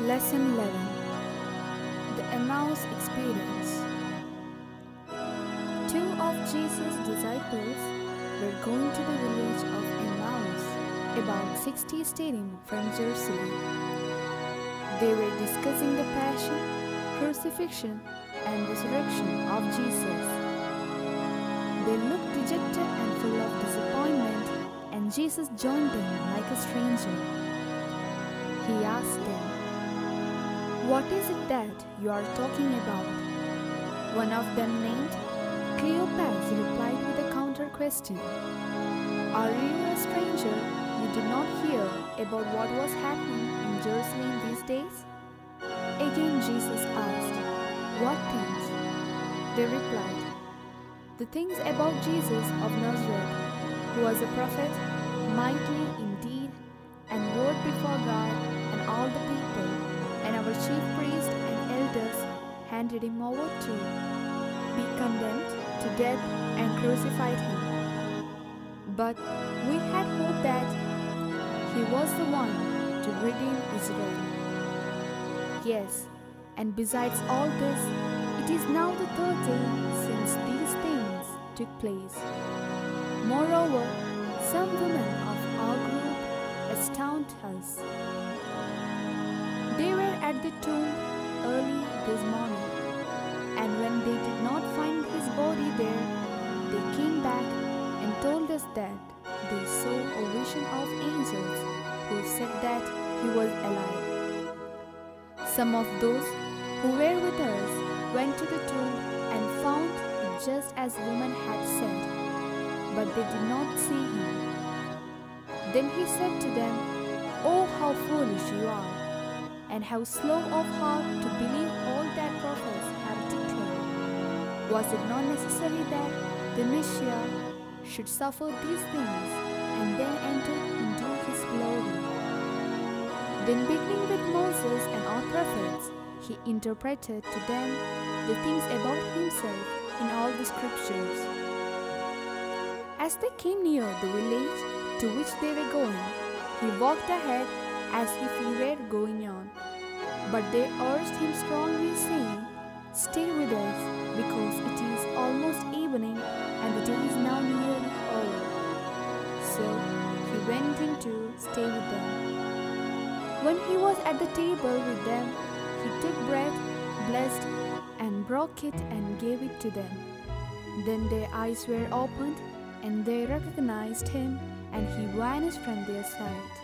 Lesson 11. The Emmaus Experience. Two of Jesus' disciples were going to the village of Emmaus, about 60 stadia from Jerusalem. They were discussing the passion, crucifixion, and resurrection of Jesus. They looked dejected and full of disappointment, and Jesus joined them like a stranger. He asked them, "What is it that you are talking about?" One of them, named Cleopas, replied with a counter question. "Are you a stranger? You did not hear about what was happening in Jerusalem these days?" Again Jesus asked, "What things?" They replied, "The things about Jesus of Nazareth, who was a prophet, mighty in deed and word before God and all the people, and our chief priests and elders handed him over to be condemned to death and crucified him. But we had hoped that he was the one to redeem Israel. Yes, and besides all this, it is now the third day since these things took place. Moreover, some women of our group astound us. They were at the tomb early this morning, and when they did not find his body there, they came back and told us that they saw a vision of angels who said that he was alive. Some of those who were with us went to the tomb and found it just as the woman had said, but they did not see him." Then he said to them, "Oh, how foolish you are, and how slow of heart to believe all that prophets have declared. Was it not necessary that the Messiah should suffer these things and then enter into his glory?" Then, beginning with Moses and all prophets, he interpreted to them the things about himself in all the scriptures. As they came near the village to which they were going, he walked ahead as if he were going on. But they urged him strongly, saying, "Stay with us, because it is almost evening, and the day is now nearly over." So he went in to stay with them. When he was at the table with them, he took bread, blessed, and broke it and gave it to them. Then their eyes were opened, and they recognized him, and he vanished from their sight.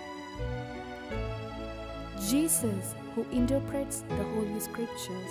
Jesus, who interprets the Holy Scriptures.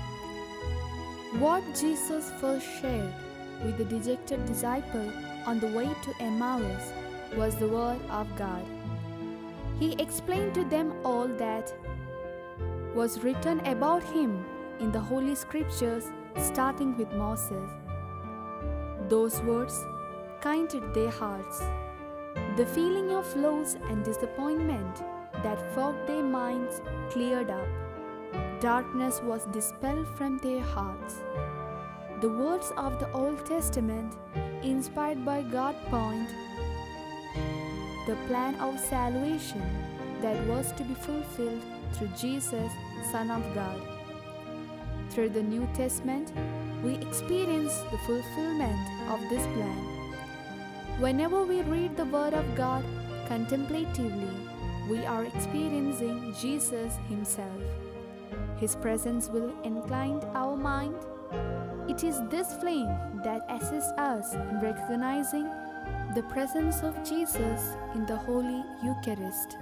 What Jesus first shared with the dejected disciple on the way to Emmaus was the Word of God. He explained to them all that was written about him in the Holy Scriptures, starting with Moses. Those words quieted their hearts. The feeling of loss and disappointment that fogged their minds cleared up. Darkness was dispelled from their hearts. The words of the Old Testament, inspired by God, point the plan of salvation that was to be fulfilled through Jesus, Son of God. Through the New Testament, we experience the fulfillment of this plan. Whenever we read the Word of God contemplatively, we are experiencing Jesus himself. His presence will incline our mind. It is this flame that assists us in recognizing the presence of Jesus in the Holy Eucharist.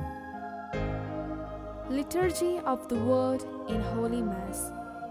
Liturgy of the Word in Holy Mass.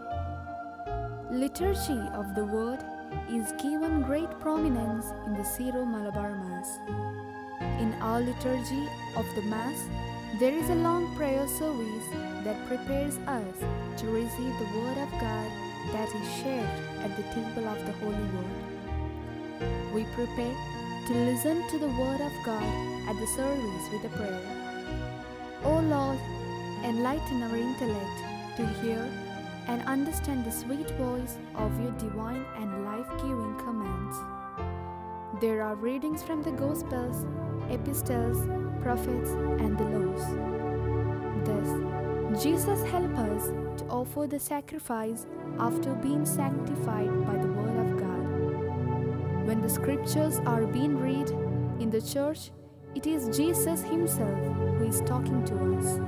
Liturgy of the Word is given great prominence in the Syro-Malabar Mass. In our liturgy of the Mass, there is a long prayer service that prepares us to receive the Word of God that is shared at the table of the Holy Word. We prepare to listen to the Word of God at the service with a prayer. O Lord, enlighten our intellect to hear and understand the sweet voice of your divine and life-giving commands. There are readings from the Gospels, epistles, prophets, and the laws. Thus, Jesus helps us to offer the sacrifice after being sanctified by the Word of God. When the scriptures are being read in the church, it is Jesus Himself who is talking to us.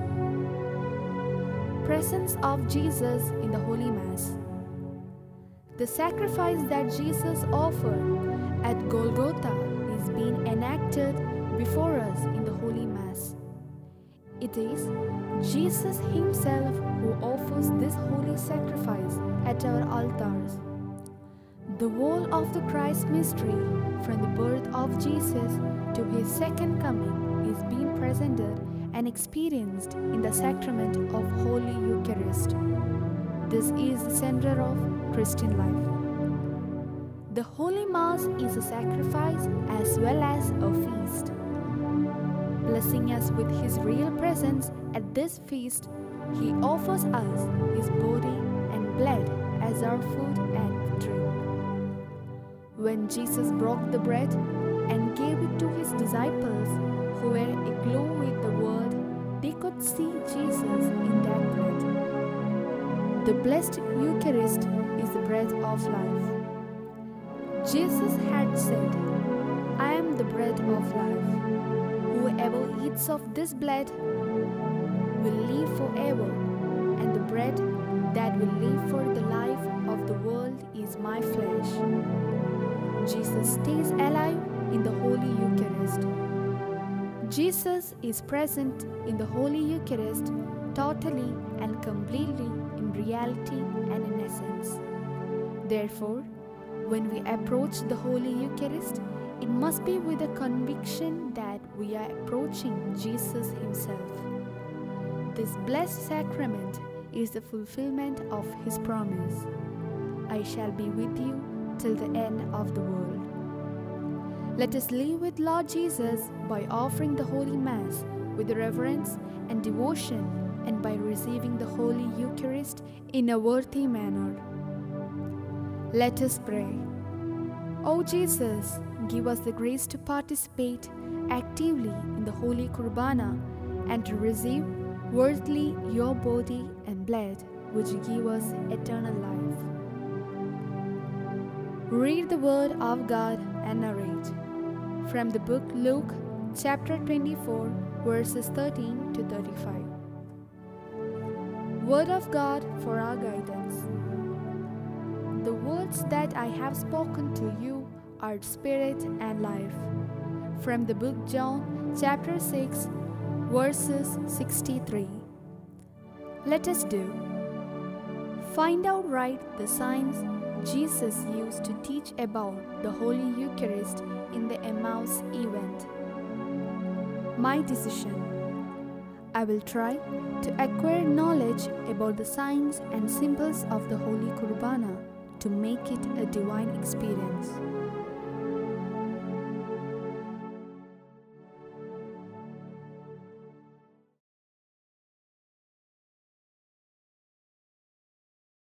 Presence of Jesus in the Holy Mass. The sacrifice that Jesus offered at Golgotha is being enacted before us in the Holy Mass. It is Jesus Himself who offers this holy sacrifice at our altars. The whole of the Christ mystery, from the birth of Jesus to His second coming, is being presented and experienced in the sacrament of Holy Eucharist. This is the center of Christian life. The Holy Mass is a sacrifice as well as a feast. Blessing us with His real presence at this feast, He offers us His body and blood as our food and drink. When Jesus broke the bread and gave it to His disciples, who were aglow with the Word, they could see Jesus in that bread. The blessed Eucharist is the bread of life. Jesus had said, "I am the bread of life. Whoever eats of this bread will live forever, and the bread that will live for the life of the world is my flesh." Jesus stays alive in the Holy Eucharist. Jesus is present in the Holy Eucharist totally and completely in reality and in essence. Therefore, when we approach the Holy Eucharist, it must be with a conviction that we are approaching Jesus Himself. This blessed sacrament is the fulfillment of His promise, "I shall be with you till the end of the world." Let us live with Lord Jesus by offering the Holy Mass with reverence and devotion, and by receiving the Holy Eucharist in a worthy manner. Let us pray. O Jesus, give us the grace to participate actively in the Holy Kurbana and to receive worthily your body and blood, which give us eternal life. Read the Word of God and narrate. From the book Luke, chapter 24, verses 13 to 35. Word of God for our guidance. The words that I have spoken to you are spirit and life. From the book John, chapter 6, verses 63. Let us do. Find out right the signs Jesus used to teach about the Holy Eucharist in the Emmaus event. My decision. I will try to acquire knowledge about the signs and symbols of the Holy Kurbana to make it a divine experience.